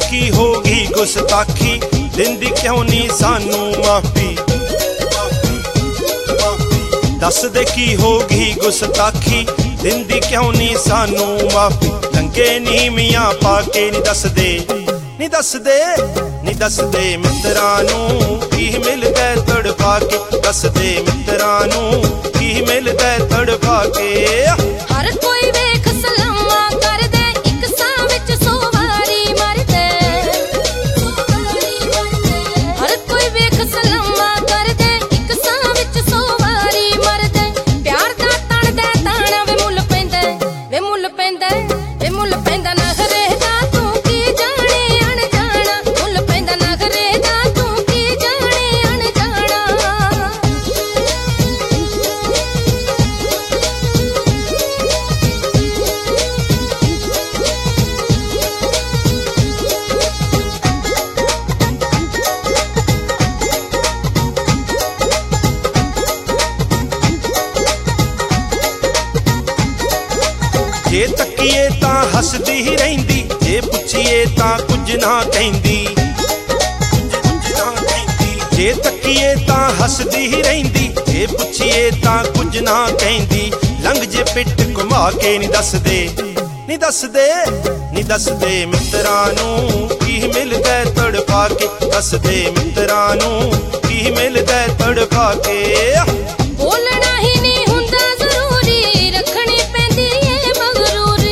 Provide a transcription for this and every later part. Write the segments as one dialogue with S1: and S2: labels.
S1: की होगी गुस्ताखी, दिंदी क्यों नी सानू माफी। दस दे की होगी गुस्ताखी, दिंदी क्यों नी सानू माफी। लंगे नी मियां पाके नी दस दे, नी दस दे, नी दस दे मित्रां नू की मिलदा तड़फा के। दस दे मित्रां नू की मिलदा तड़फा के।
S2: हर कोई वेख सलामा कर दे, एक सां विच 100 वारी मर दे। हर कोई वेख सलामा कर दे, एक सां विच 100 वारी मर दे। प्यार दा तण दे ताना वे मुल पैंदा, वे मुल पैंदा, वे मुल पैंदा। नखरे दा तू की जाने अनजाना, मुल पैंदा नखरे दा तू की जाने अनजाना।
S1: जे तकीए तां हसदी ही रहिंदी, जे पुछीए तां कुछ ना कहिंदी। जे तकीए तां हसदी ही रहिंदी, जे पुछीए तां कुछ ना कहिंदी। लंघ जे पिट घुमा के नी दस दे, नी दस दे, नी दस दे मित्रां नू की मिलदा तड़फा के। दस दे मित्रां नू की मिलदा तड़फा के।
S2: बोलना ही नहीं हुंदा जरूरी, रखनी पैंदी ए मगरूरी।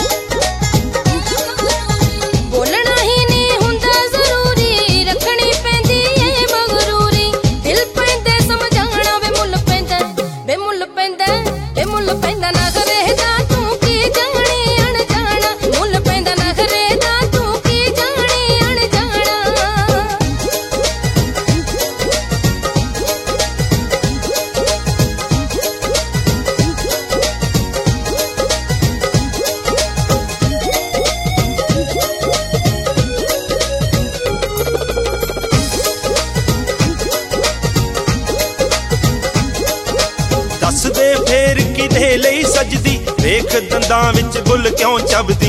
S2: बोलना ही नहीं हुंदा जरूरी, रखनी पैंदी ए मगरूरी। दिल पैंदे समझाना वे मुल पैंदा, वे मुल पैंदा, वे मुल पैंदा। नखरे दा तू की जाने अनजाना, मुल पैंदा नखरे दा तू की जाने अनजाना।
S1: दस दे फेर किदे लई सजदी, वेख दंदां विच बुल क्यों चबदी।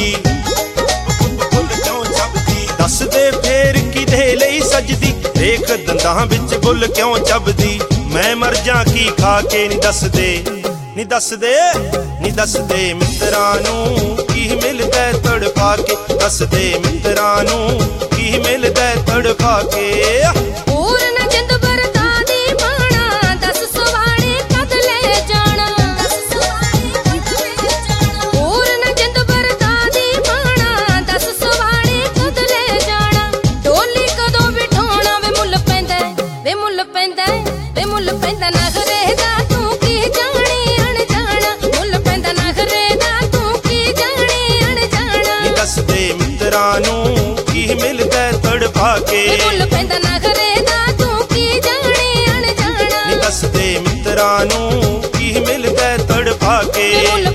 S1: दस दे फेर किदे लई सजदी, वेख दंदां विच बुल क्यों चबदी। मैं मर जा की खा के नी दस दे, नी दस दे, नी दस दे मित्रां नू की मिलदा तड़फा के। दस दे मित्रां नू की मिलदा तड़फा के।
S2: पूर्ण जिंद बरता दी बाणा, 10 सवाणे कद ले जाना। पूर्ण जिंद बरता दी बाणा, 10 सवाणे कद ले जाना। डोली कदों बिठाउणा वे मुल पैंदा, वे मुल पैंदा, वे मुल पैंदा। नखरे दा तू की जाने अनजाना, मुल पैंदा नखरे दा तू की जाने अनजाना।
S1: नी दस दे मित्रां नू की मिलदा तड़फा के।
S2: मुल पैंदा नखरे दा तू की जाने अनजाना।
S1: नी दस दे मित्रां नू की मिलदा तड़फा के।